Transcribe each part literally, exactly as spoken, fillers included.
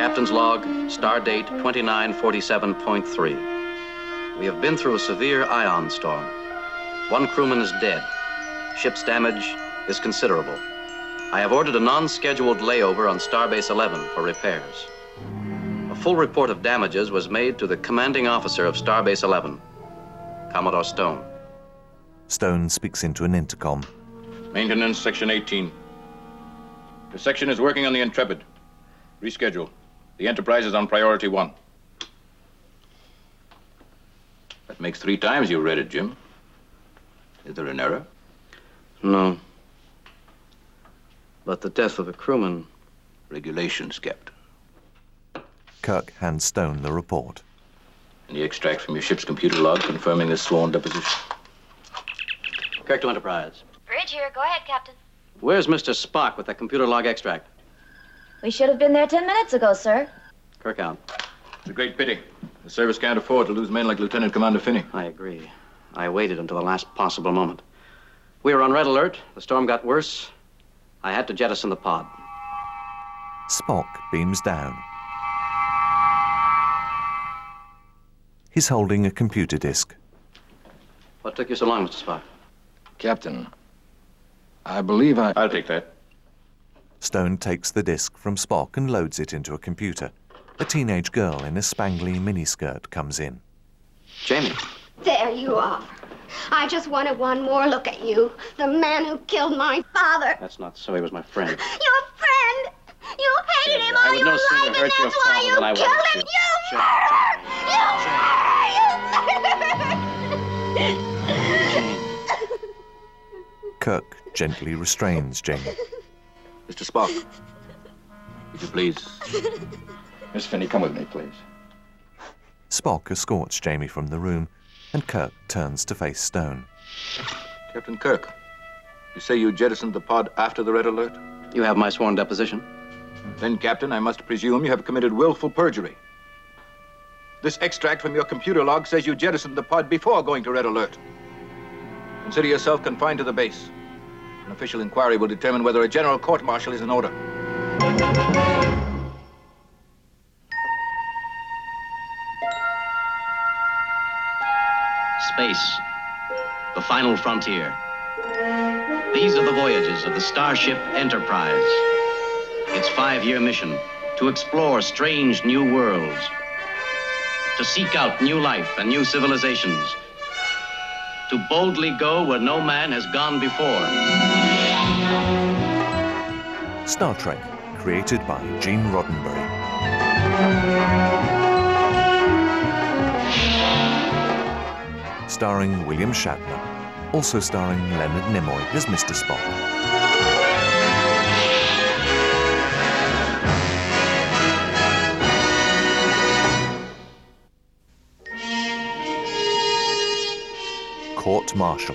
Captain's log, star date twenty-nine forty-seven point three. We have been through a severe ion storm. One crewman is dead. Ship's damage is considerable. I have ordered a non-scheduled layover on Starbase eleven for repairs. A full report of damages was made to the commanding officer of Starbase eleven, Commodore Stone. Stone speaks into an intercom. Maintenance, Section eighteen. The section is working on the Intrepid. Reschedule. The Enterprise is on priority one. That makes three times you read it, Jim. Is there an error? No. But the death of a crewman... Regulations, Captain. Kirk hands Stone the report. Any extract from your ship's computer log confirming this sworn deposition? Kirk to Enterprise. Bridge here. Go ahead, Captain. Where's Mister Spock with that computer log extract? We should have been there ten minutes ago, sir. Kirk out. It's a great pity. The service can't afford to lose men like Lieutenant Commander Finney. I agree. I waited until the last possible moment. We were on red alert. The storm got worse. I had to jettison the pod. Spock beams down. He's holding a computer disk. What took you so long, Mister Spock? Captain, I believe I... I'll take that. Stone takes the disk from Spock and loads it into a computer. A teenage girl in a spangly miniskirt comes in. Jamie. There you are. I just wanted one more look at you, the man who killed my father. That's not so. He was my friend. Your friend? You hated him all I would your no life, sooner and hurt your that's why father you than I killed wanted him. to. You murderer! You murderer! Kirk gently restrains Jamie. Mister Spock, would you please... Miss Finney, come with me, please. Spock escorts Jamie from the room, and Kirk turns to face Stone. Captain Kirk, you say you jettisoned the pod after the red alert? You have my sworn deposition. Then, Captain, I must presume you have committed willful perjury. This extract from your computer log says you jettisoned the pod before going to red alert. Consider yourself confined to the base. An official inquiry will determine whether a general court-martial is in order. Space, the final frontier. These are the voyages of the Starship Enterprise. Its five-year mission, to explore strange new worlds, to seek out new life and new civilizations, to boldly go where no man has gone before. Star Trek, created by Gene Roddenberry. Starring William Shatner, also starring Leonard Nimoy as Mister Spock. Court Martial.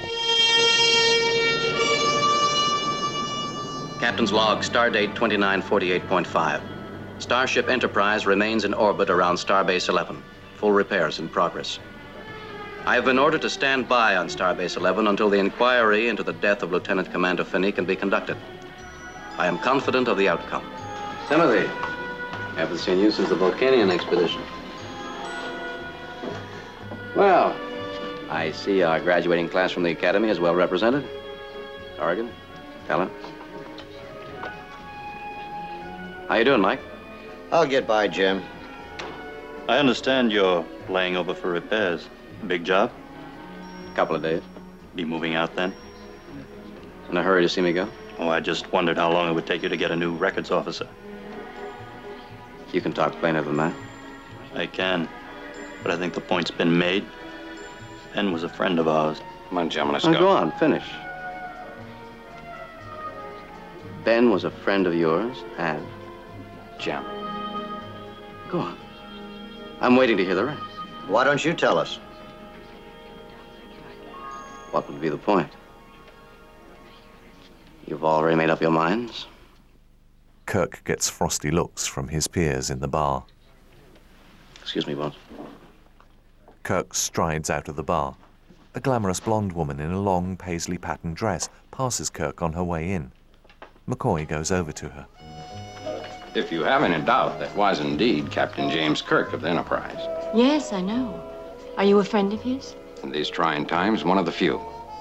Captain's log, stardate twenty-nine forty-eight point five. Starship Enterprise remains in orbit around Starbase eleven. Full repairs in progress. I have been ordered to stand by on Starbase eleven until the inquiry into the death of Lieutenant Commander Finney can be conducted. I am confident of the outcome. Timothy, haven't seen you since the Vulcanian expedition. Well, I see our graduating class from the Academy is well represented. Oregon, talent. How you doing, Mike? I'll get by, Jim. I understand you're laying over for repairs. Big job? Couple of days. Be moving out then? In a hurry to see me go? Oh, I just wondered how long it would take you to get a new records officer. You can talk plainer than that. I can, but I think the point's been made. Ben was a friend of ours. Come on, Jim, let's Now, go. go on, finish. Ben was a friend of yours, and Jim. go on. I'm waiting to hear the rest. Why don't you tell us? What would be the point? You've already made up your minds? Kirk gets frosty looks from his peers in the bar. Excuse me, boss. Kirk strides out of the bar. A glamorous blonde woman in a long paisley-patterned dress passes Kirk on her way in. McCoy goes over to her. If you have any doubt, that was indeed Captain James Kirk of the Enterprise. Yes, I know. Are you a friend of his? In these trying times, one of the few.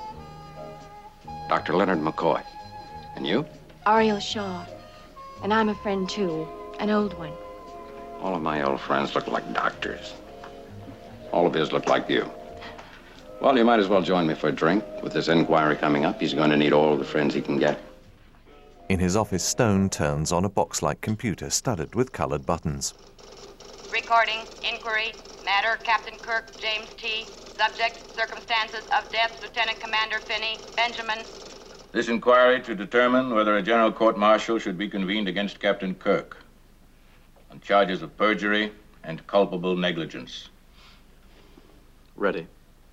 Doctor Leonard McCoy. And you? Ariel Shaw. And I'm a friend, too. An old one. All of my old friends look like doctors. All of his look like you. Well, you might as well join me for a drink. With this inquiry coming up, he's going to need all the friends he can get. In his office, Stone turns on a box-like computer studded with colored buttons. Recording, inquiry, matter, Captain Kirk, James T. Subject, circumstances of death, Lieutenant Commander Finney, Benjamin. This inquiry to determine whether a general court-martial should be convened against Captain Kirk on charges of perjury and culpable negligence. Ready.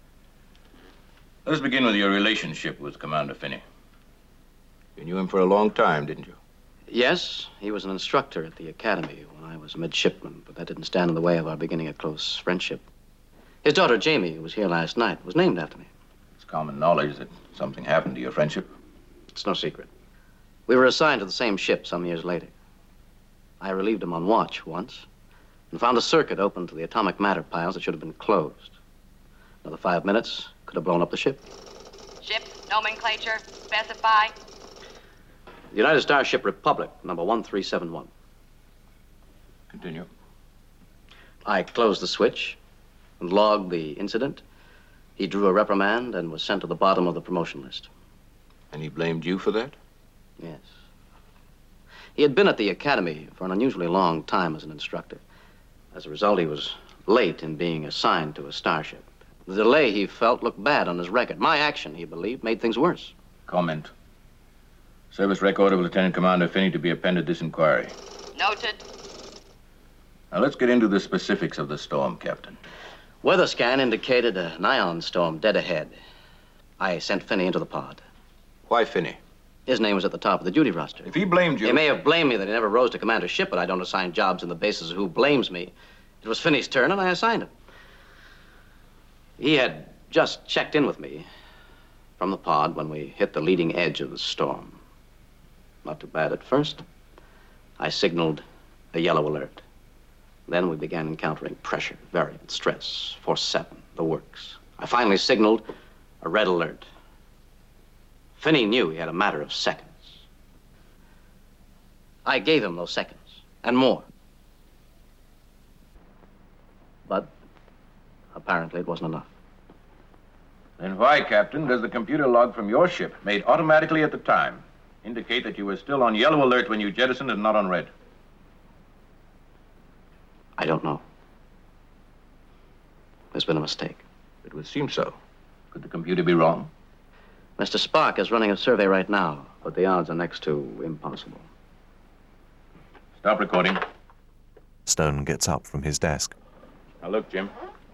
Let us begin with your relationship with Commander Finney. You knew him for a long time, didn't you? Yes, he was an instructor at the academy when I was a midshipman, but that didn't stand in the way of our beginning a close friendship. His daughter, Jamie, who was here last night, was named after me. It's common knowledge that something happened to your friendship. It's no secret. We were assigned to the same ship some years later. I relieved him on watch once and found a circuit open to the atomic matter piles that should have been closed. Another five minutes could have blown up the ship. Ship, nomenclature, specify. The United Starship Republic, number one three seven one. Continue. I closed the switch and logged the incident. He drew a reprimand and was sent to the bottom of the promotion list. And he blamed you for that? Yes. He had been at the academy for an unusually long time as an instructor. As a result, he was late in being assigned to a starship. The delay, he felt, looked bad on his record. My action, he believed, made things worse. Comment. Service record of Lieutenant Commander Finney to be appended this inquiry. Noted. Now let's get into the specifics of the storm, Captain. Weather scan indicated an ion storm dead ahead. I sent Finney into the pod. Why Finney? His name was at the top of the duty roster. If he blamed you... He may have blamed me that he never rose to command a ship, but I don't assign jobs on the basis of who blames me. It was Finney's turn, and I assigned him. He had just checked in with me from the pod when we hit the leading edge of the storm. Not too bad at first. I signaled a yellow alert. Then we began encountering pressure, variant, stress, force seven, the works. I finally signaled a red alert. Finney knew he had a matter of seconds. I gave him those seconds, and more. But apparently it wasn't enough. Then why, Captain, does the computer log from your ship, made automatically at the time, indicate that you were still on yellow alert when you jettisoned and not on red? I don't know. There's been a mistake. It would seem so. Could the computer be wrong? Mister Spock is running a survey right now, but the odds are next to impossible. Stop recording. Stone gets up from his desk. Now look, Jim.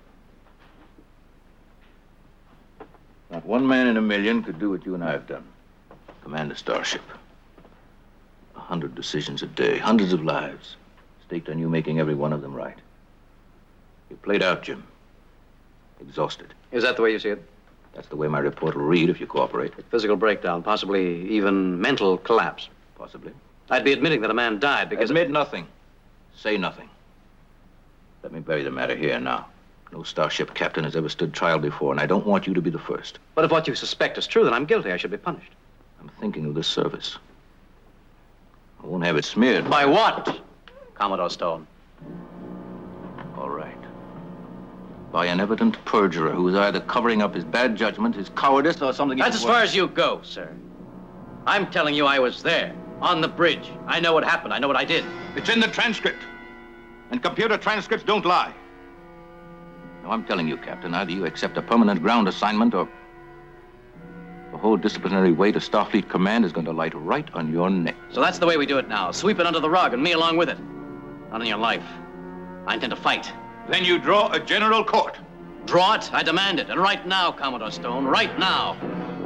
Not one man in a million could do what you and I have done. Command a starship. A hundred decisions a day, hundreds of lives, staked on you making every one of them right. You played out, Jim. Exhausted. Is that the way you see it? That's the way my report will read if you cooperate. Physical breakdown, possibly even mental collapse. Possibly. I'd be admitting that a man died because... Admit nothing. Say nothing. Let me bury the matter here now. No starship captain has ever stood trial before, and I don't want you to be the first. But if what you suspect is true, then I'm guilty. I should be punished. I'm thinking of this service. I won't have it smeared. By what, Commodore Stone? All right. By an evident perjurer who is either covering up his bad judgment, his cowardice, or something... That's as far as you go, sir. I'm telling you I was there, on the bridge. I know what happened. I know what I did. It's in the transcript. And computer transcripts don't lie. Now, I'm telling you, Captain, either you accept a permanent ground assignment or the whole disciplinary weight of Starfleet Command is going to light right on your neck. So that's the way we do it now. Sweep it under the rug and me along with it. Not in your life. I intend to fight. Then you draw a general court. Draw it? I demand it. And right now, Commodore Stone, right now.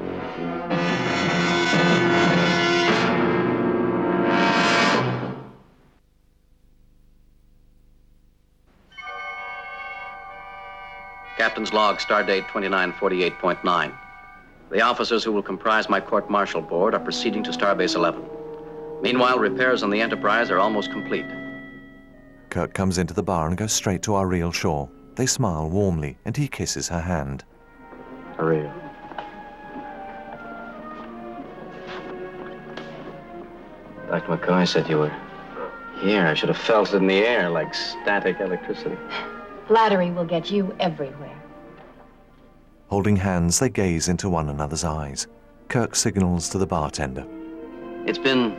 Captain's log, stardate twenty-nine forty-eight point nine. The officers who will comprise my court-martial board are proceeding to Starbase eleven. Meanwhile, repairs on the Enterprise are almost complete. Kirk comes into the bar and goes straight to Ariel Shaw. They smile warmly, and he kisses her hand. Ariel. Doctor McCoy said you were here. I should have felt it in the air like static electricity. Flattery will get you everywhere. Holding hands, they gaze into one another's eyes. Kirk signals to the bartender. It's been...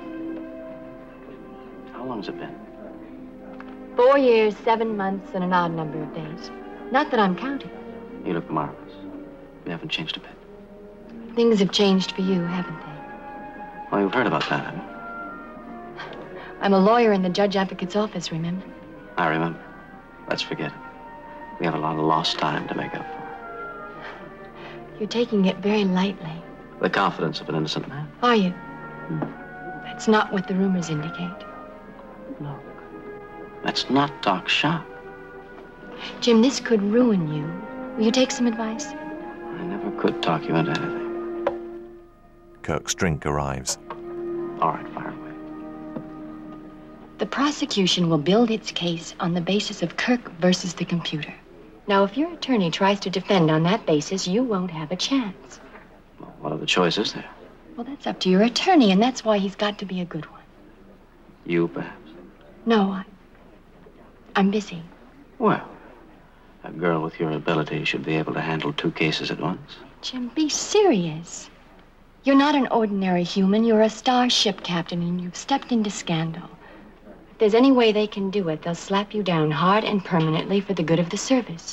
How long's it been? Four years, seven months, and an odd number of days. Not that I'm counting. You look marvelous. You haven't changed a bit. Things have changed for you, haven't they? Well, you've heard about that, haven't you? I'm a lawyer in the judge advocate's office, remember? I remember. Let's forget it. We have a lot of lost time to make up for. You're taking it very lightly. The confidence of an innocent man. Are you? Hmm. That's not what the rumors indicate. No. Let's not talk shop. Jim, this could ruin you. Will you take some advice? I never could talk you into anything. Kirk's drink arrives. All right, fire away. The prosecution will build its case on the basis of Kirk versus the computer. Now, if your attorney tries to defend on that basis, you won't have a chance. Well, what other choice is there? Well, that's up to your attorney, and that's why he's got to be a good one. You, perhaps? No, I... I'm busy. Well, a girl with your ability should be able to handle two cases at once. Jim, be serious. You're not an ordinary human. You're a starship captain, and you've stepped into scandal. If there's any way they can do it, they'll slap you down hard and permanently for the good of the service.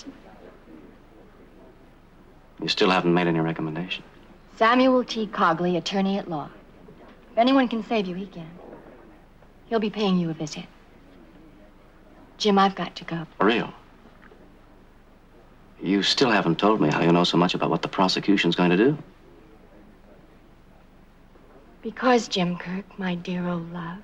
You still haven't made any recommendation. Samuel T. Cogley, attorney at law. If anyone can save you, he can. He'll be paying you a visit. Jim, I've got to go. Ariel, you still haven't told me how you know so much about what the prosecution's going to do. Because, Jim Kirk, my dear old love,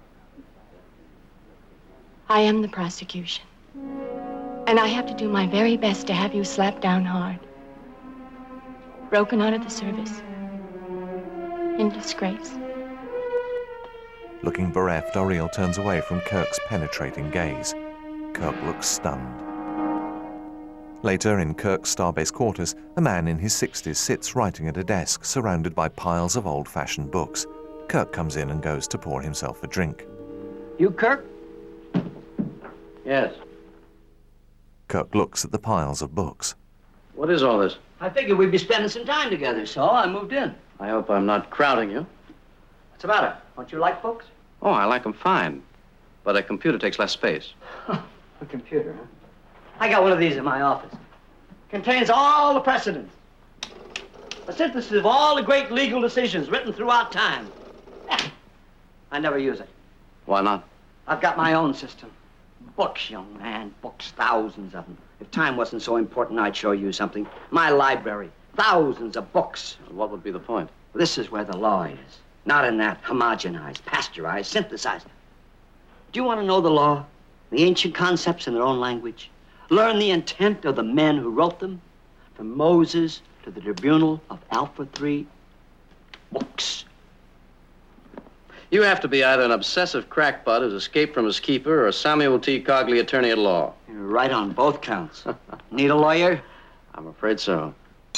I am the prosecution. And I have to do my very best to have you slapped down hard. Broken out of the service. In disgrace. Looking bereft, Ariel turns away from Kirk's penetrating gaze. Kirk looks stunned. Later, in Kirk's starbase quarters, a man in his sixties sits writing at a desk surrounded by piles of old-fashioned books. Kirk comes in and goes to pour himself a drink. You, Kirk? Yes. Kirk looks at the piles of books. What is all this? I figured we'd be spending some time together, so I moved in. I hope I'm not crowding you. What's the matter? Don't you like books? Oh, I like them fine. But a computer takes less space. A computer, huh? I got one of these in my office. Contains all the precedents. A synthesis of all the great legal decisions written throughout time. I never use it. Why not? I've got my own system. Books, young man, books, thousands of them. If time wasn't so important, I'd show you something. My library, thousands of books. What would be the point? This is where the law is. Not in that homogenized, pasteurized, synthesized. Do you want to know the law? The ancient concepts in their own language? Learn the intent of the men who wrote them? From Moses to the tribunal of Alpha three? Books. You have to be either an obsessive crackpot who's escaped from his keeper or Samuel T. Cogley, attorney at law. You're right on both counts. Need a lawyer? I'm afraid so.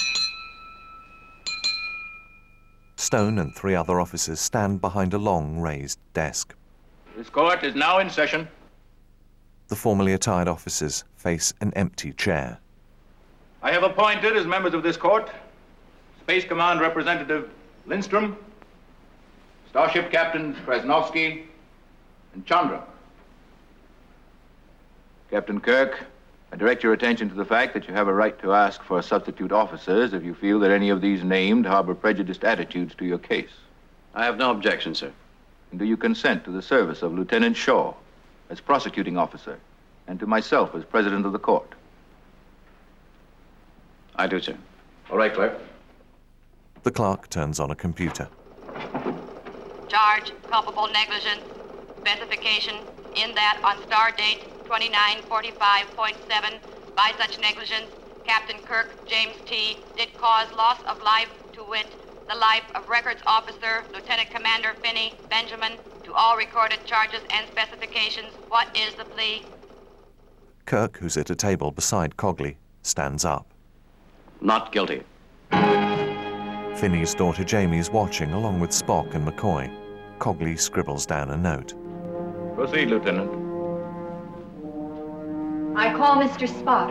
Stone and three other officers stand behind a long, raised desk. This court is now in session. The formally attired officers face an empty chair. I have appointed as members of this court Space Command Representative Lindstrom, Starship Captains Krasnovsky and Chandra. Captain Kirk, I direct your attention to the fact that you have a right to ask for substitute officers if you feel that any of these named harbor prejudiced attitudes to your case. I have no objection, sir. And do you consent to the service of Lieutenant Shaw as prosecuting officer and to myself as president of the court? I do, sir. All right, clerk. The clerk turns on a computer. Charge, culpable negligence. Specification, in that on star date twenty-nine forty-five point seven, by such negligence, Captain Kirk James T. did cause loss of life, to wit, the life of Records Officer Lieutenant Commander Finney Benjamin, To all recorded charges and specifications, what is the plea? Kirk, who's at a table beside Cogley, stands up. Not guilty. Finney's daughter Jamie is watching along with Spock and McCoy. Cogley scribbles down a note. Proceed, Lieutenant. I call Mister Spock.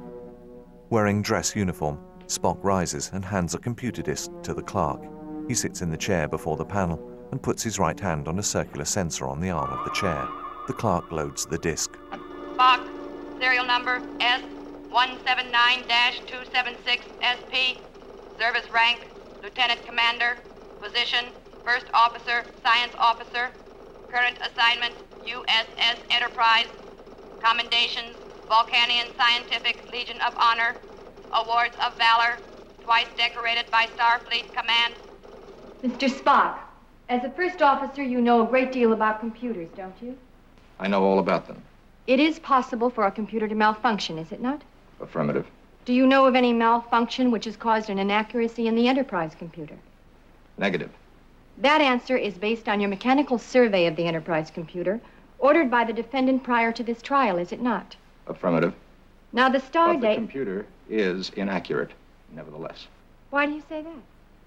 Wearing dress uniform, Spock rises and hands a computer disk to the clerk. He sits in the chair before the panel and puts his right hand on a circular sensor on the arm of the chair. The clerk loads the disk. Spock, serial number S one seven nine dash two seven six S P, service rank, Lieutenant Commander, position, First Officer, Science Officer, current assignment, U S S Enterprise, commendations, Vulcanian Scientific Legion of Honor, awards of valor, twice decorated by Starfleet Command. Mister Spock, as a first officer, you know a great deal about computers, don't you? I know all about them. It is possible for a computer to malfunction, is it not? Affirmative. Do you know of any malfunction which has caused an inaccuracy in the Enterprise computer? Negative. That answer is based on your mechanical survey of the Enterprise computer, ordered by the defendant prior to this trial, is it not? Affirmative. Now, the star But the date... computer is inaccurate, nevertheless. Why do you say that?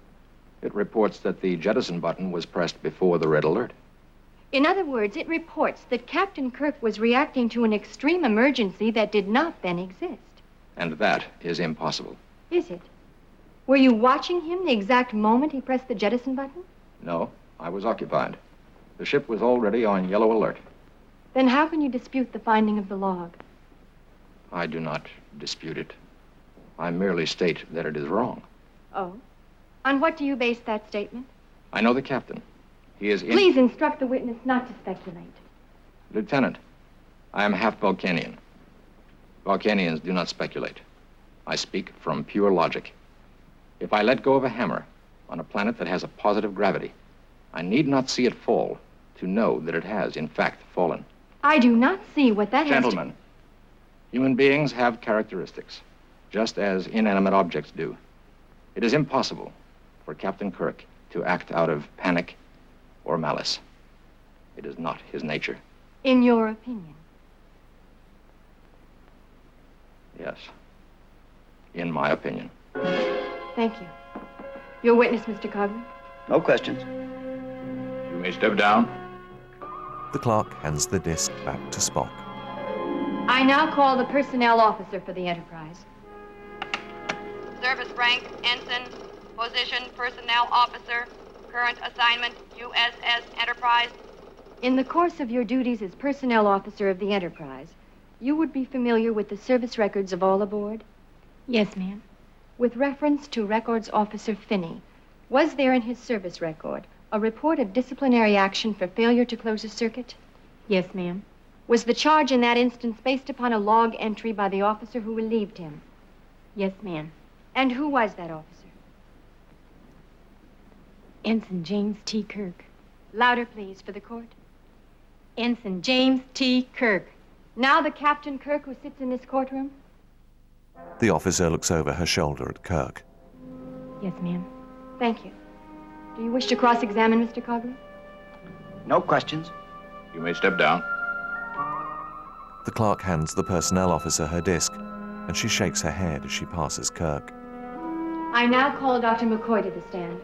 It reports that the jettison button was pressed before the red alert. In other words, it reports that Captain Kirk was reacting to an extreme emergency that did not then exist. And that is impossible. Is it? Were you watching him the exact moment he pressed the jettison button? No, I was occupied. The ship was already on yellow alert. Then how can you dispute the finding of the log? I do not dispute it. I merely state that it is wrong. Oh? On what do you base that statement? I know the captain. He is in... Please instruct the witness not to speculate. Lieutenant, I am half Vulcanian. Vulcanians do not speculate. I speak from pure logic. If I let go of a hammer on a planet that has a positive gravity, I need not see it fall to know that it has, in fact, fallen. I do not see what that Gentlemen, has to... human beings have characteristics, just as inanimate objects do. It is impossible for Captain Kirk to act out of panic or malice. It is not his nature. In your opinion? Yes. In my opinion. Thank you. Your witness, Mister Cogley? No questions. You may step down. The clerk hands the disk back to Spock. I now call the personnel officer for the Enterprise. Service rank, Ensign, position, Personnel Officer, current assignment, U S S Enterprise. In the course of your duties as personnel officer of the Enterprise, you would be familiar with the service records of all aboard? Yes, ma'am. With reference to Records Officer Finney, was there in his service record a report of disciplinary action for failure to close a circuit? Yes, ma'am. Was the charge in that instance based upon a log entry by the officer who relieved him? Yes, ma'am. And who was that officer? Ensign James T. Kirk. Louder, please, for the court. Ensign James T. Kirk. Now the Captain Kirk who sits in this courtroom? The officer looks over her shoulder at Kirk. Yes, ma'am. Thank you. Do you wish to cross-examine Mister Cogley? No questions. You may step down. The clerk hands the personnel officer her disk, and she shakes her head as she passes Kirk. I now call Doctor McCoy to the stand.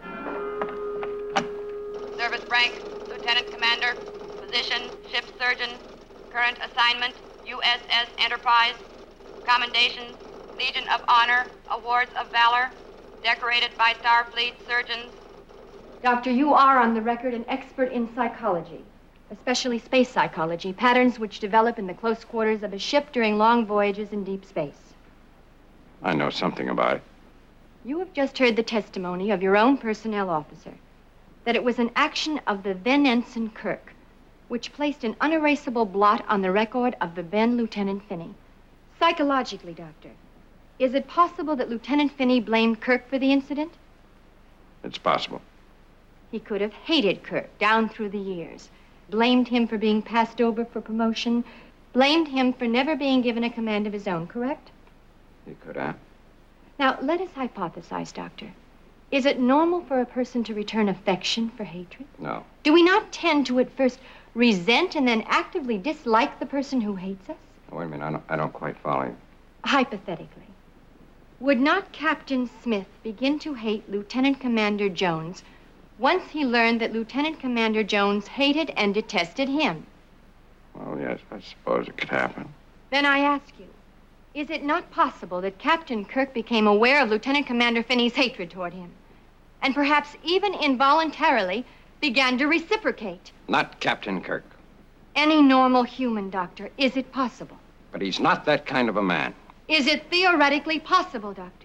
Service rank, Lieutenant Commander, position, ship surgeon, current assignment, U S S Enterprise, commendations, Legion of Honor, awards of valor, decorated by Starfleet surgeons. Doctor, you are on the record an expert in psychology, especially space psychology, patterns which develop in the close quarters of a ship during long voyages in deep space. I know something about it. You have just heard the testimony of your own personnel officer that it was an action of the then Ensign Kirk which placed an unerasable blot on the record of the then Lieutenant Finney. Psychologically, Doctor, is it possible that Lieutenant Finney blamed Kirk for the incident? It's possible. He could have hated Kirk down through the years, blamed him for being passed over for promotion, blamed him for never being given a command of his own, correct? He could have. Now, let us hypothesize, Doctor. Is it normal for a person to return affection for hatred? No. Do we not tend to at first resent and then actively dislike the person who hates us? Wait a minute, I don't, I don't quite follow you. Hypothetically, would not Captain Smith begin to hate Lieutenant Commander Jones once he learned that Lieutenant Commander Jones hated and detested him? Well, yes, I suppose it could happen. Then I ask you, is it not possible that Captain Kirk became aware of Lieutenant Commander Finney's hatred toward him, and perhaps even involuntarily began to reciprocate? Not Captain Kirk. Any normal human, Doctor, is it possible? But he's not that kind of a man. Is it theoretically possible, Doctor?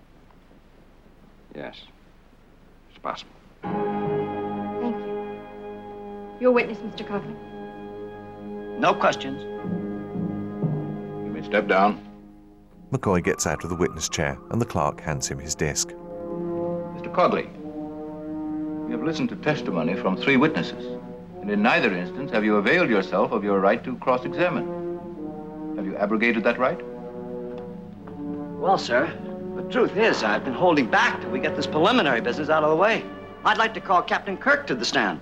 Yes. It's possible. Thank you. Your witness, Mister Coughlin. No questions. You may step down. McCoy gets out of the witness chair and the clerk hands him his disc. Mister Cogley, we have listened to testimony from three witnesses, and in neither instance have you availed yourself of your right to cross-examine. Have you abrogated that right? Well, sir, the truth is I've been holding back till we get this preliminary business out of the way. I'd like to call Captain Kirk to the stand.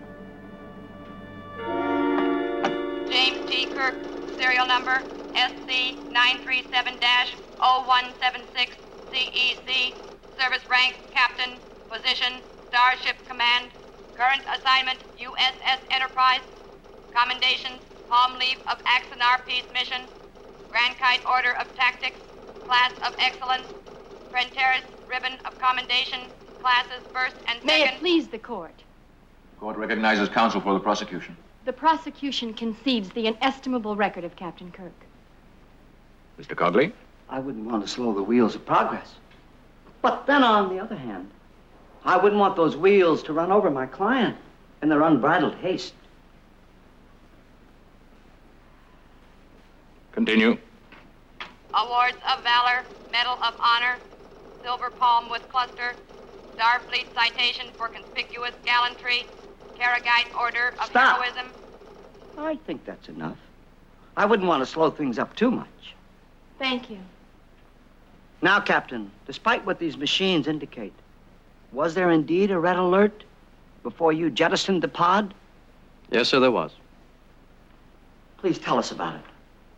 James T. Kirk, serial number S C nine three seven dash oh one seven six C E C, service rank Captain, position Starship Command, current assignment U S S Enterprise, commendations Palm Leaf of Axanar Peace Mission, Grand Kite Order of Tactics, Class of Excellence, Prenteris Ribbon of Commendation, classes first and second. May it please the court. The court recognizes counsel for the prosecution. The prosecution concedes the inestimable record of Captain Kirk. Mister Cogley? I wouldn't want to slow the wheels of progress. But then, on the other hand, I wouldn't want those wheels to run over my client in their unbridled haste. Continue. Awards of Valor, Medal of Honor, Silver Palm with Cluster, Starfleet Citation for Conspicuous Gallantry, Karagite Order of Stop. Heroism. I think that's enough. I wouldn't want to slow things up too much. Thank you. Now, Captain, despite what these machines indicate, was there indeed a red alert before you jettisoned the pod? Yes, sir, there was. Please tell us about it.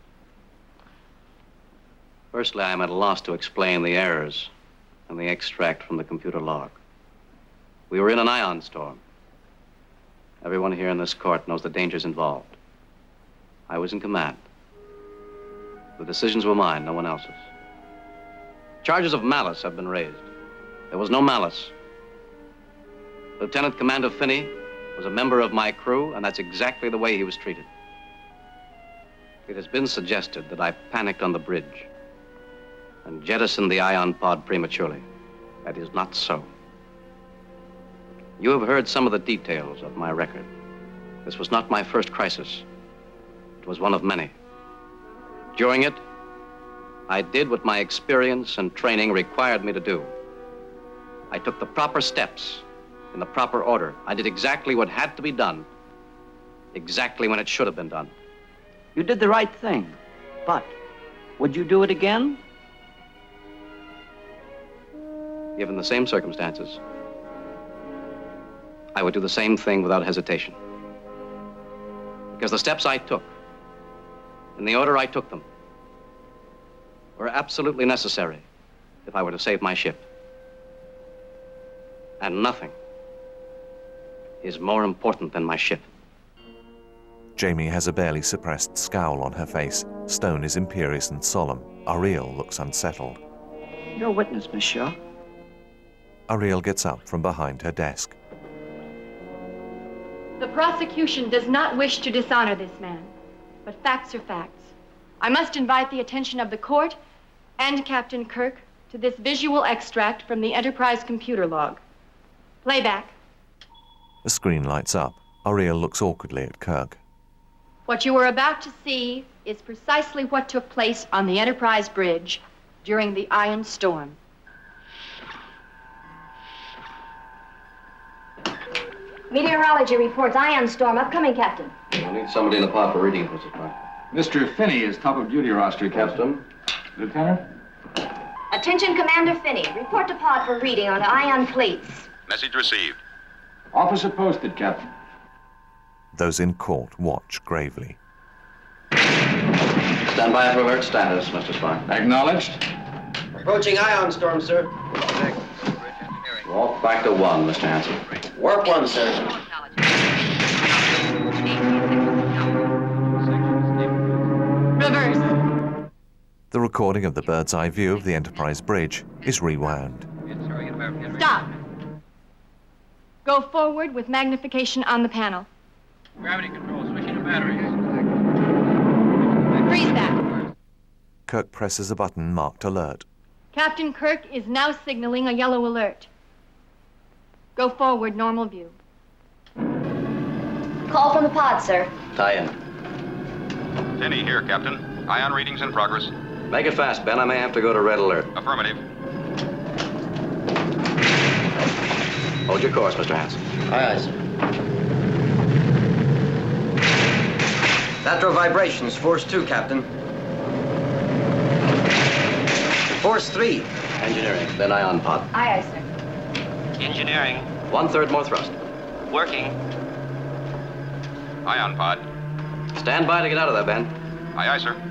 Firstly, I'm at a loss to explain the errors in the extract from the computer log. We were in an ion storm. Everyone here in this court knows the dangers involved. I was in command. The decisions were mine, no one else's. Charges of malice have been raised. There was no malice. Lieutenant Commander Finney was a member of my crew, and that's exactly the way he was treated. It has been suggested that I panicked on the bridge and jettisoned the ion pod prematurely. That is not so. You have heard some of the details of my record. This was not my first crisis. It was one of many. During it, I did what my experience and training required me to do. I took the proper steps in the proper order. I did exactly what had to be done, exactly when it should have been done. You did the right thing, but would you do it again? Given the same circumstances, I would do the same thing without hesitation. Because the steps I took, in the order I took them, were absolutely necessary if I were to save my ship. And nothing is more important than my ship. Jamie has a barely suppressed scowl on her face. Stone is imperious and solemn. Ariel looks unsettled. You're a witness, monsieur. Ariel gets up from behind her desk. The prosecution does not wish to dishonor this man, but facts are facts. I must invite the attention of the court and Captain Kirk to this visual extract from the Enterprise computer log. Playback. The screen lights up. Ariel looks awkwardly at Kirk. What you are about to see is precisely what took place on the Enterprise bridge during the ion storm. Meteorology reports ion storm upcoming, Captain. I need somebody in the pod for reading, Missus Park. Mister Finney is top of duty roster, Captain. Lieutenant? Attention, Commander Finney. Report to pod for reading on ion plates. Message received. Officer posted, Captain. Those in court watch gravely. Stand by for alert status, Mister Spock. Acknowledged. Approaching ion storm, sir. Walk back to one, Mister Hanson. Warp one, sir. Reverse. The recording of the bird's eye view of the Enterprise bridge is rewound. Stop. Go forward with magnification on the panel. Gravity control, switching to batteries. Freeze that. Kirk presses a button marked alert. Captain Kirk is now signaling a yellow alert. Go forward, normal view. Call from the pod, sir. Tie in. Finney here, Captain. Ion readings in progress. Make it fast, Ben. I may have to go to red alert. Affirmative. Hold your course, Mister Hanson. Aye, aye, sir. Lateral vibrations, force two, Captain. Force three. Engineering, then ion pod. Aye, aye, sir. Engineering. One-third more thrust. Working. Ion pod. Stand by to get out of there, Ben. Aye, aye, sir.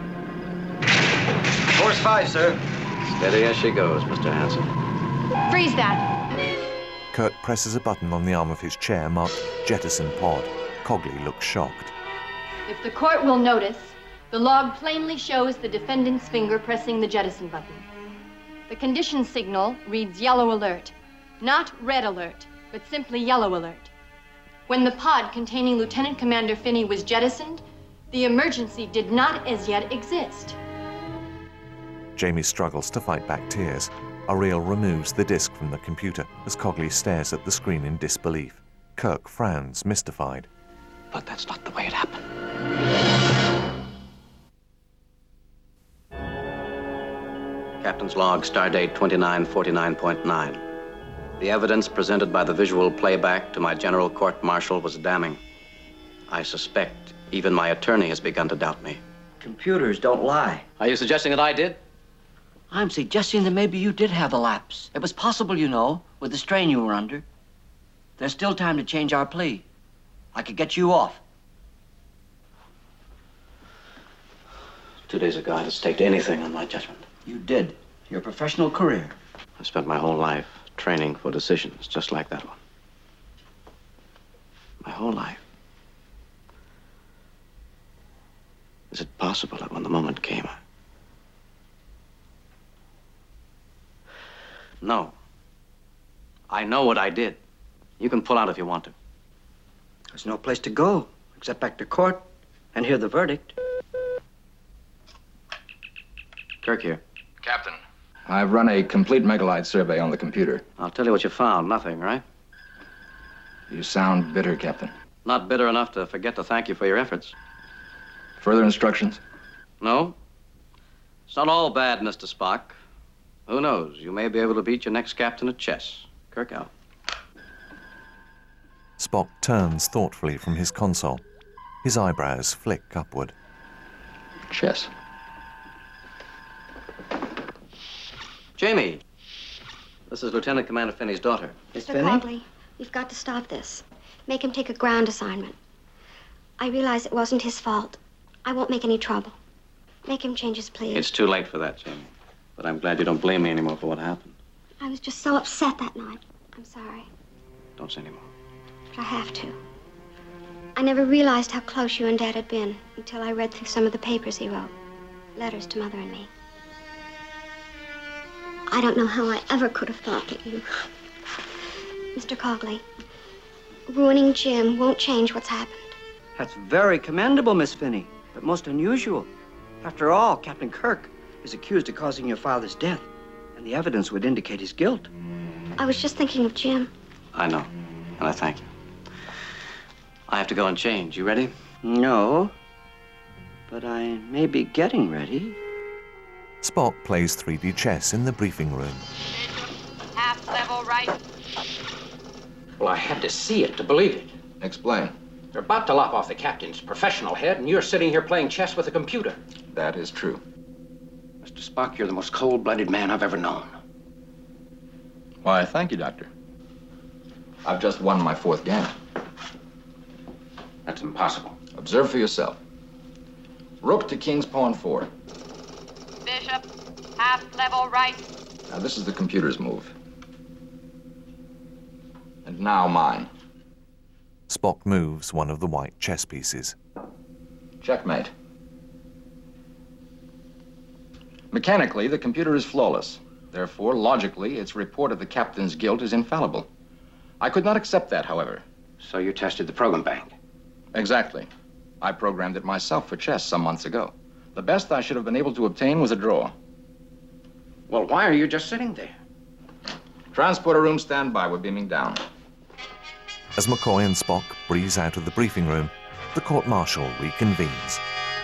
Force five, sir. Steady as she goes, Mister Hanson. Freeze that. Kirk presses a button on the arm of his chair marked Jettison Pod. Cogley looks shocked. If the court will notice, the log plainly shows the defendant's finger pressing the jettison button. The condition signal reads yellow alert, not red alert, but simply yellow alert. When the pod containing Lieutenant Commander Finney was jettisoned, the emergency did not as yet exist. Jamie struggles to fight back tears. Ariel removes the disk from the computer as Cogley stares at the screen in disbelief. Kirk frowns, mystified. But that's not the way it happened. Captain's log, stardate twenty-nine forty-nine point nine. The evidence presented by the visual playback to my general court-martial was damning. I suspect even my attorney has begun to doubt me. Computers don't lie. Are you suggesting that I did? I'm suggesting that maybe you did have a lapse. It was possible, you know, with the strain you were under. There's still time to change our plea. I could get you off. Two days ago, I'd have staked anything on my judgment. You did. Your professional career. I've spent my whole life training for decisions just like that one. My whole life. Is it possible that when the moment came, I... No. I know what I did. You can pull out if you want to. There's no place to go except back to court and hear the verdict. Kirk here. Captain. I've run a complete megalite survey on the computer. I'll tell you what you found. Nothing, right? You sound bitter, Captain. Not bitter enough to forget to thank you for your efforts. Further instructions? No. It's not all bad, Mister Spock. Who knows? You may be able to beat your next captain at chess. Kirk out. Spock turns thoughtfully from his console. His eyebrows flick upward. Chess. Jamie, this is Lieutenant Commander Finney's daughter. Mister Cogley, we've got to stop this. Make him take a ground assignment. I realize it wasn't his fault. I won't make any trouble. Make him change his plea. It's too late for that, Jamie. But I'm glad you don't blame me anymore for what happened. I was just so upset that night. I'm sorry, Don't say any more. but I have to. I never realized how close you and Dad had been until I read through some of the papers he wrote. Letters to Mother and me. I don't know how I ever could have thought that you... Mister Cogley, ruining Jim won't change what's happened. That's very commendable, Miss Finney, but most unusual. After all, Captain Kirk is accused of causing your father's death, and the evidence would indicate his guilt. I was just thinking of Jim. I know, and I thank you. I have to go and change. You ready? No, but I may be getting ready. Spock plays three D chess in the briefing room. Half level right. Well, I had to see it to believe it. Explain. They're about to lop off the captain's professional head, and you're sitting here playing chess with a computer. That is true. Mister Mister Spock, you're the most cold-blooded man I've ever known. Why, thank you, Doctor. I've just won my fourth game. That's impossible. Observe for yourself. Rook to king's pawn four. Bishop, half level right. Now, this is the computer's move. And now mine. Spock moves one of the white chess pieces. Checkmate. Mechanically, the computer is flawless. Therefore, logically, its report of the captain's guilt is infallible. I could not accept that, however. So you tested the program bank? Exactly. I programmed it myself for chess some months ago. The best I should have been able to obtain was a draw. Well, why are you just sitting there? Transporter room standby. We're beaming down. As McCoy and Spock breeze out of the briefing room, the court-martial reconvenes.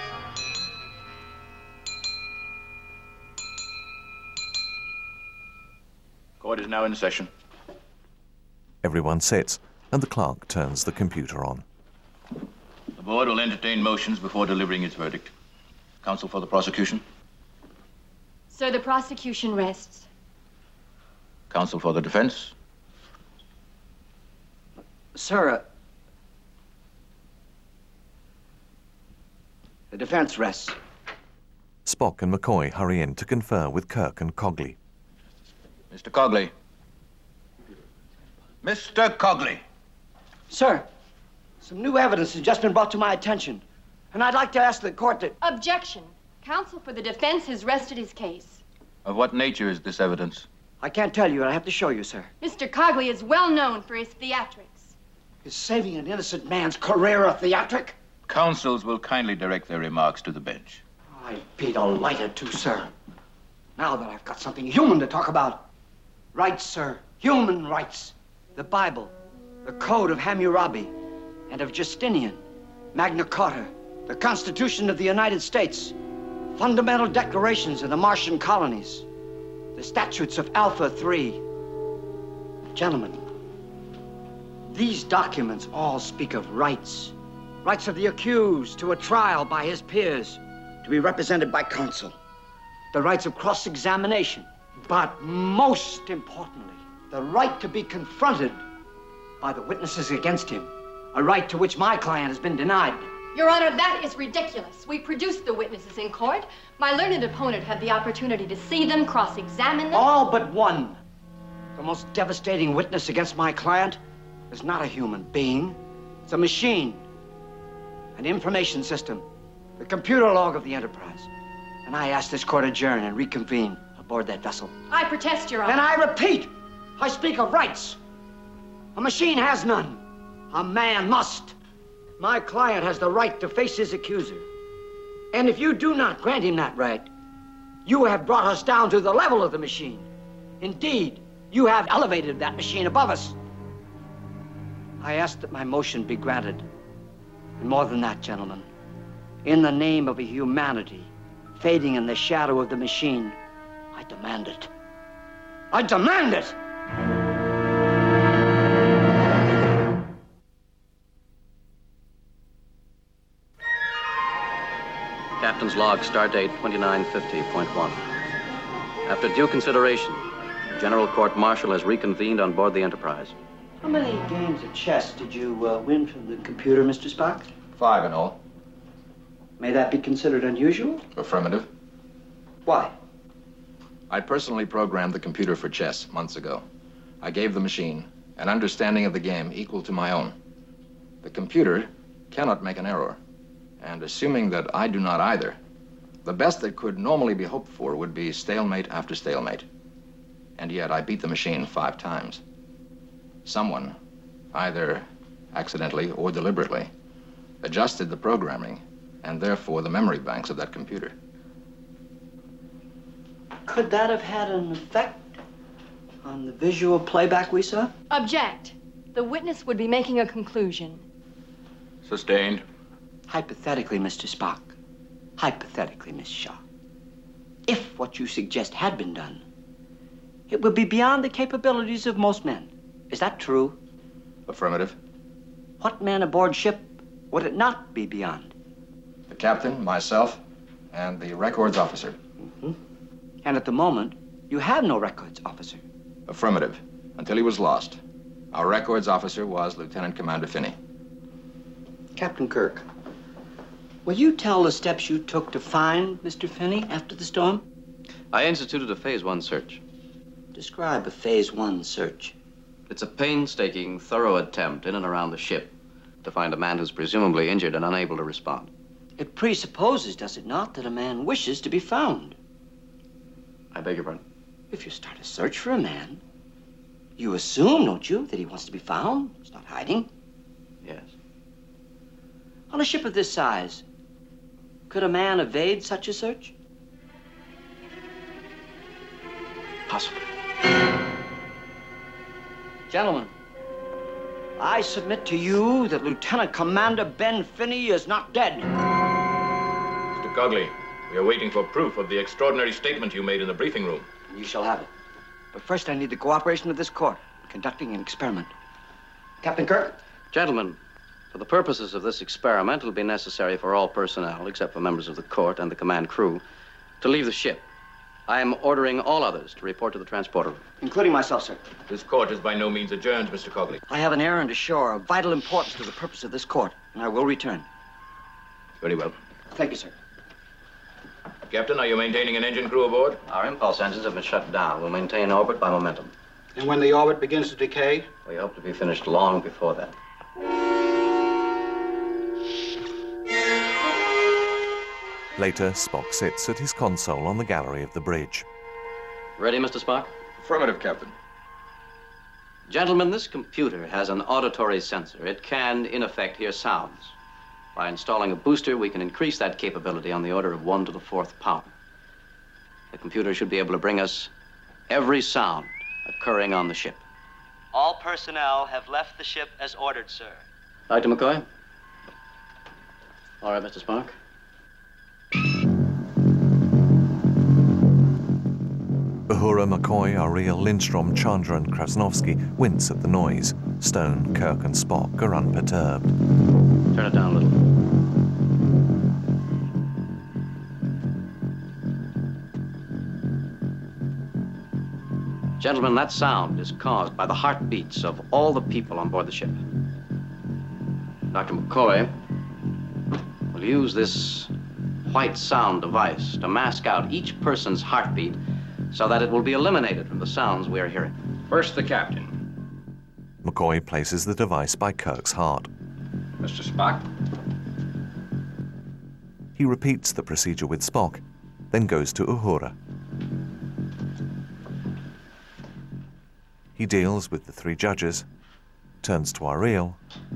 Court is now in session. Everyone sits, and the clerk turns the computer on. The board will entertain motions before delivering its verdict. Counsel for the prosecution? Sir, the prosecution rests. Counsel for the defense? Sir, uh, the defense rests. Spock and McCoy hurry in to confer with Kirk and Cogley. Mister Cogley. Mister Cogley. Sir, some new evidence has just been brought to my attention, and I'd like to ask the court to... Objection. Counsel for the defense has rested his case. Of what nature is this evidence? I can't tell you, and I have to show you, sir. Mister Cogley is well known for his theatrics. Is saving an innocent man's career a theatric? Counsels will kindly direct their remarks to the bench. I'd be delighted to, sir. Now that I've got something human to talk about. Rights, sir. Human rights. The Bible, the Code of Hammurabi, and of Justinian, Magna Carta, the Constitution of the United States, fundamental declarations of the Martian colonies, the statutes of Alpha three. Gentlemen, these documents all speak of rights. Rights of the accused to a trial by his peers, to be represented by counsel. The rights of cross-examination. But most importantly, the right to be confronted by the witnesses against him. A right to which my client has been denied. Your Honor, that is ridiculous. We produced the witnesses in court. My learned opponent had the opportunity to see them, cross-examine them. All but one. The most devastating witness against my client is not a human being. It's a machine. An information system. The computer log of the Enterprise. And I ask this court adjourn and reconvene aboard that vessel. I protest, Your Honor. And I repeat, I speak of rights. A machine has none. A man must. My client has the right to face his accuser. And if you do not grant him that right, you have brought us down to the level of the machine. Indeed, you have elevated that machine above us. I ask that my motion be granted. And more than that, gentlemen, in the name of a humanity fading in the shadow of the machine, I demand it. I demand it! Captain's log, stardate twenty-nine fifty point one. After due consideration, the General Court Martial has reconvened on board the Enterprise. How many games of chess did you uh, win from the computer, Mister Spock? Five in all. May that be considered unusual? Affirmative. Why? I personally programmed the computer for chess months ago. I gave the machine an understanding of the game equal to my own. The computer cannot make an error. And assuming that I do not either, the best that could normally be hoped for would be stalemate after stalemate. And yet I beat the machine five times. Someone, either accidentally or deliberately, adjusted the programming and therefore the memory banks of that computer. Could that have had an effect on the visual playback we saw? Object. The witness would be making a conclusion. Sustained. Hypothetically, Mister Spock. Hypothetically, Miss Shaw. If what you suggest had been done, it would be beyond the capabilities of most men. Is that true? Affirmative. What man aboard ship would it not be beyond? The captain, myself, and the records officer. Mm-hmm. And at the moment, you have no records officer. Affirmative. Until he was lost. Our records officer was Lieutenant Commander Finney. Captain Kirk, will you tell the steps you took to find Mister Finney after the storm? I instituted a phase one search. Describe a phase one search. It's a painstaking, thorough attempt in and around the ship to find a man who's presumably injured and unable to respond. It presupposes, does it not, that a man wishes to be found? I beg your pardon? If you start a search for a man, you assume, don't you, that he wants to be found? He's not hiding. Yes. On a ship of this size, could a man evade such a search? Possibly. Gentlemen, I submit to you that Lieutenant Commander Ben Finney is not dead. Mister Cogley, we are waiting for proof of the extraordinary statement you made in the briefing room. You shall have it. But first, I need the cooperation of this court in conducting an experiment. Captain Kirk? Gentlemen, for the purposes of this experiment, it'll be necessary for all personnel, except for members of the court and the command crew, to leave the ship. I am ordering all others to report to the transporter room. Including myself, sir. This court is by no means adjourned, Mister Cogley. I have an errand ashore of vital importance to the purpose of this court, and I will return. Very well. Thank you, sir. Captain, are you maintaining an engine crew aboard? Our impulse engines have been shut down. We'll maintain orbit by momentum. And when the orbit begins to decay? We hope to be finished long before that. Later, Spock sits at his console on the gallery of the bridge. Ready, Mister Spock? Affirmative, Captain. Gentlemen, this computer has an auditory sensor. It can, in effect, hear sounds. By installing a booster, we can increase that capability on the order of one to the fourth power. The computer should be able to bring us every sound occurring on the ship. All personnel have left the ship as ordered, sir. Doctor McCoy? All right, Mister Spock. Uhura, McCoy, Ariel, Lindstrom, Chandra, and Krasnovsky wince at the noise. Stone, Kirk, and Spock are unperturbed. Turn it down a little. Gentlemen, that sound is caused by the heartbeats of all the people on board the ship. Doctor McCoy will use this white sound device to mask out each person's heartbeat so that it will be eliminated from the sounds we are hearing. First, the captain. McCoy places the device by Kirk's heart. Mister Spock? He repeats the procedure with Spock, then goes to Uhura. He deals with the three judges, turns to Ariel,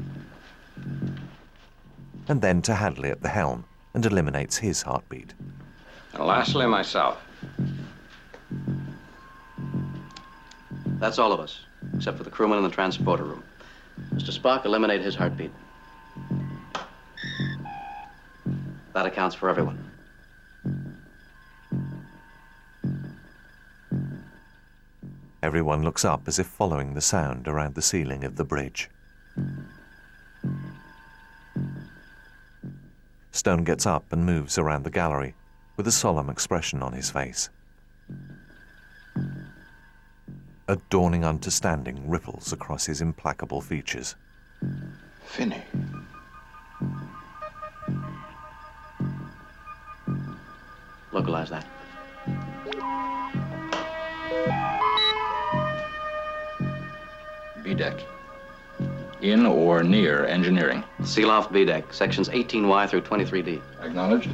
and then to Hadley at the helm, and eliminates his heartbeat. And lastly, myself. That's all of us, except for the crewman in the transporter room. Mister Spock, eliminate his heartbeat. That accounts for everyone. Everyone looks up as if following the sound around the ceiling of the bridge. Stone gets up and moves around the gallery with a solemn expression on his face. A dawning understanding ripples across his implacable features. Finney. Localize that. B-deck. In or near engineering. Seal off B-deck, sections eighteen Y through twenty-three D. Acknowledged.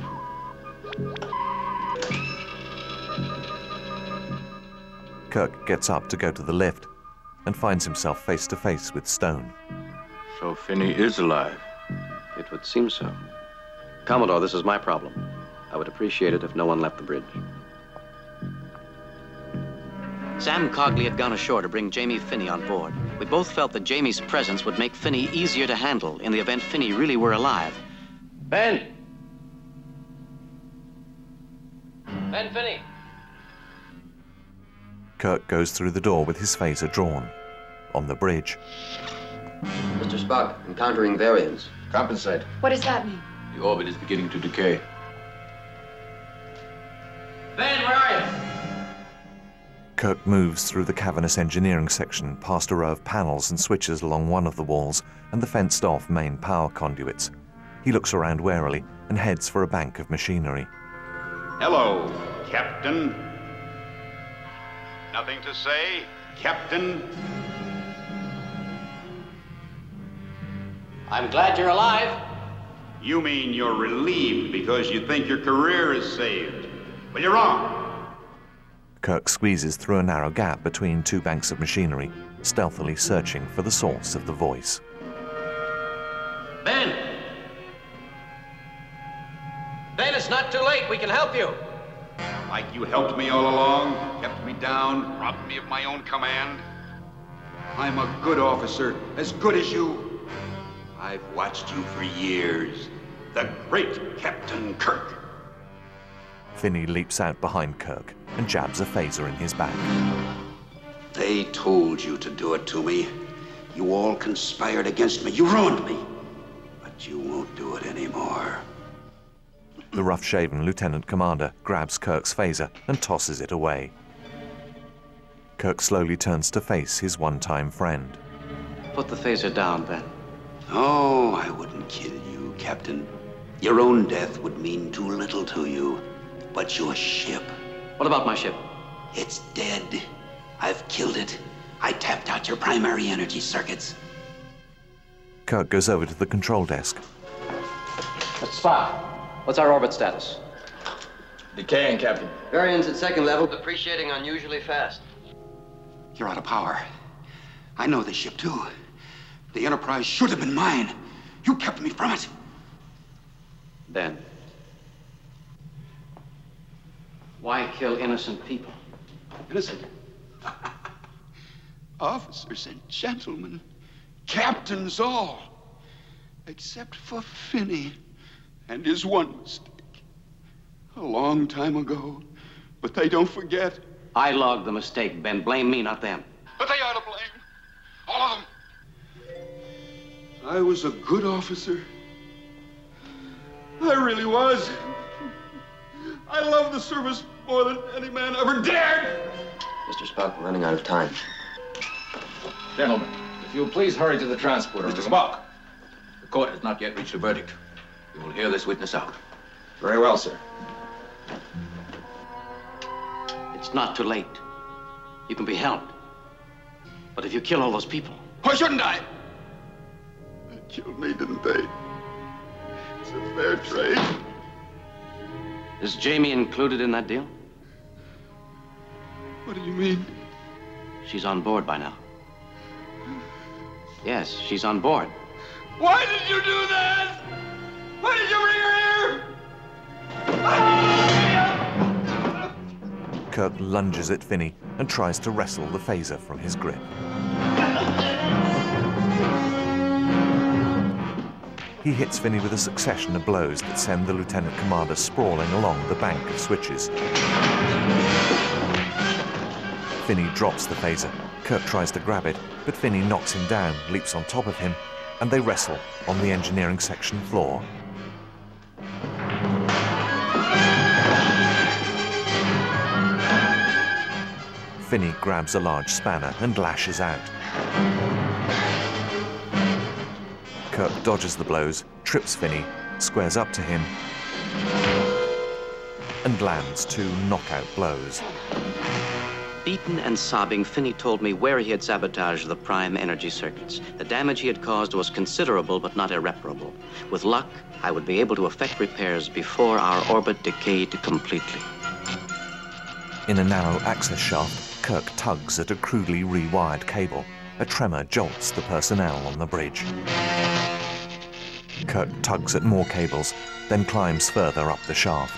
Kirk gets up to go to the lift and finds himself face to face with Stone. So Finney is alive? It would seem so. Commodore, this is my problem. I would appreciate it if no one left the bridge. Sam Cogley had gone ashore to bring Jamie Finney on board. We both felt that Jamie's presence would make Finney easier to handle in the event Finney really were alive. Ben! Ben Finney! Kirk goes through the door with his phaser drawn. On the bridge. Mister Spock, encountering variance. Compensate. What does that mean? The orbit is beginning to decay. Ben, where are you? Kirk moves through the cavernous engineering section, past a row of panels and switches along one of the walls and the fenced-off main power conduits. He looks around warily and heads for a bank of machinery. Hello, Captain. Nothing to say, Captain? I'm glad you're alive. You mean you're relieved because you think your career is saved. Well, you're wrong. Kirk squeezes through a narrow gap between two banks of machinery, stealthily searching for the source of the voice. Ben! Ben, it's not too late. We can help you. Like you helped me all along, kept me down, robbed me of my own command. I'm a good officer, as good as you. I've watched you for years. The great Captain Kirk. Finney leaps out behind Kirk and jabs a phaser in his back. They told you to do it to me. You all conspired against me. You ruined me. But you won't do it anymore. The rough-shaven lieutenant commander grabs Kirk's phaser and tosses it away. Kirk slowly turns to face his one-time friend. Put the phaser down, Ben. Oh, I wouldn't kill you, Captain. Your own death would mean too little to you. But your ship... What about my ship? It's dead. I've killed it. I tapped out your primary energy circuits. Kirk goes over to the control desk. Mister Spock, what's our orbit status? Decaying, Captain. Variance at second level, depreciating unusually fast. You're out of power. I know this ship, too. The Enterprise should have been mine. You kept me from it. Ben. Why kill innocent people? Innocent? Officers and gentlemen, captains all, except for Finney and his one mistake. A long time ago, but they don't forget. I logged the mistake, Ben. Blame me, not them. But they are to blame. All of them. I was a good officer. I really was. I love the service more than any man ever dared. Mister Spock, we're running out of time. Gentlemen, if you'll please hurry to the transporter. Mister Spock, the court has not yet reached a verdict. We will hear this witness out. Very well, sir. It's not too late. You can be helped. But if you kill all those people... Why shouldn't I? They killed me, didn't they? It's a fair trade. Is Jamie included in that deal? What do you mean? She's on board by now. Yes, she's on board. Why did you do that? Why did you bring her here? Kirk lunges at Finney and tries to wrestle the phaser from his grip. He hits Finney with a succession of blows that send the lieutenant commander sprawling along the bank of switches. Finney drops the phaser. Kirk tries to grab it, but Finney knocks him down, leaps on top of him, and they wrestle on the engineering section floor. Finney grabs a large spanner and lashes out. Kirk dodges the blows, trips Finney, squares up to him, and lands two knockout blows. Beaten and sobbing, Finney told me where he had sabotaged the prime energy circuits. The damage he had caused was considerable, but not irreparable. With luck, I would be able to effect repairs before our orbit decayed completely. In a narrow access shaft, Kirk tugs at a crudely rewired cable. A tremor jolts the personnel on the bridge. Kirk tugs at more cables, then climbs further up the shaft.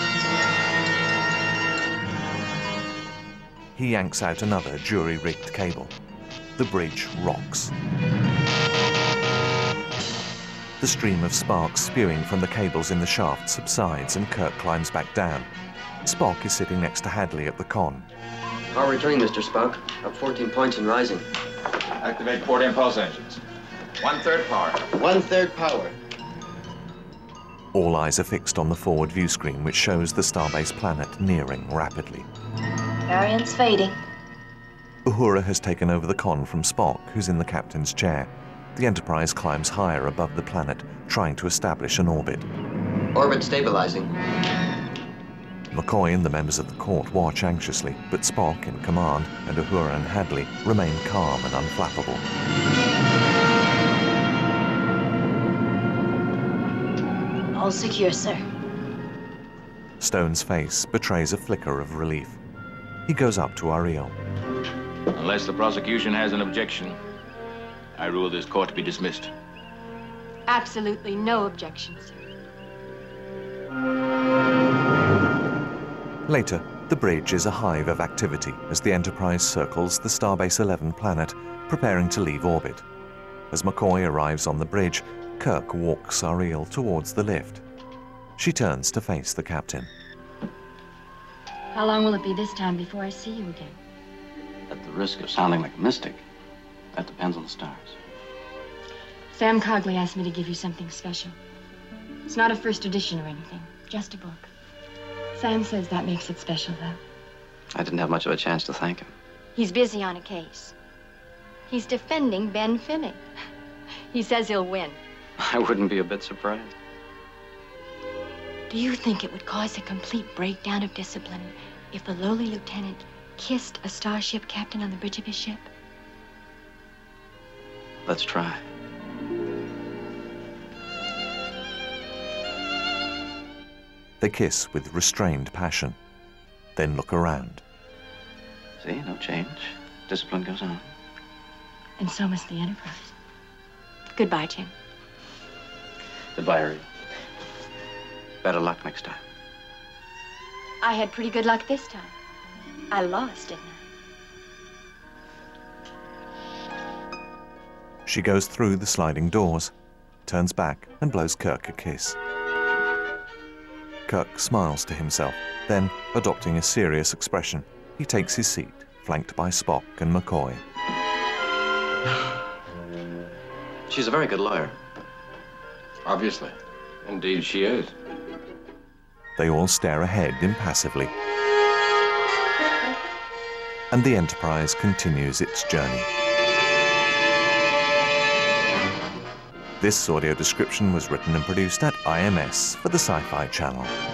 He yanks out another jury-rigged cable. The bridge rocks. The stream of sparks spewing from the cables in the shaft subsides and Kirk climbs back down. Spock is sitting next to Hadley at the con. Power returning, Mister Spock. Up fourteen points and rising. Activate port impulse engines. One-third power. One-third power. All eyes are fixed on the forward view screen, which shows the starbase planet nearing rapidly. Variance fading. Uhura has taken over the con from Spock, who's in the captain's chair. The Enterprise climbs higher above the planet, trying to establish an orbit. Orbit stabilizing. McCoy and the members of the court watch anxiously, but Spock, in command, and Uhura and Hadley remain calm and unflappable. All secure, sir. Stone's face betrays a flicker of relief. He goes up to Ariel. Unless the prosecution has an objection, I rule this court to be dismissed. Absolutely no objection, sir. Later, the bridge is a hive of activity as the Enterprise circles the Starbase eleven planet, preparing to leave orbit. As McCoy arrives on the bridge, Kirk walks Ariel towards the lift. She turns to face the captain. How long will it be this time before I see you again? At the risk of sounding like a mystic, that depends on the stars. Sam Cogley asked me to give you something special. It's not a first edition or anything, just a book. Sam says that makes it special, though. I didn't have much of a chance to thank him. He's busy on a case. He's defending Ben Finney. He says he'll win. I wouldn't be a bit surprised. Do you think it would cause a complete breakdown of discipline if a lowly lieutenant kissed a starship captain on the bridge of his ship? Let's try. They kiss with restrained passion, then look around. See, no change. Discipline goes on. And so must the Enterprise. Goodbye, Jim. Goodbye, Ariel. Better luck next time. I had pretty good luck this time. I lost, didn't I? She goes through the sliding doors, turns back and blows Kirk a kiss. Kirk smiles to himself, then, adopting a serious expression, he takes his seat, flanked by Spock and McCoy. She's a very good lawyer. Obviously. Indeed she is. They all stare ahead impassively. And the Enterprise continues its journey. This audio description was written and produced at I M S for the Sci-Fi Channel.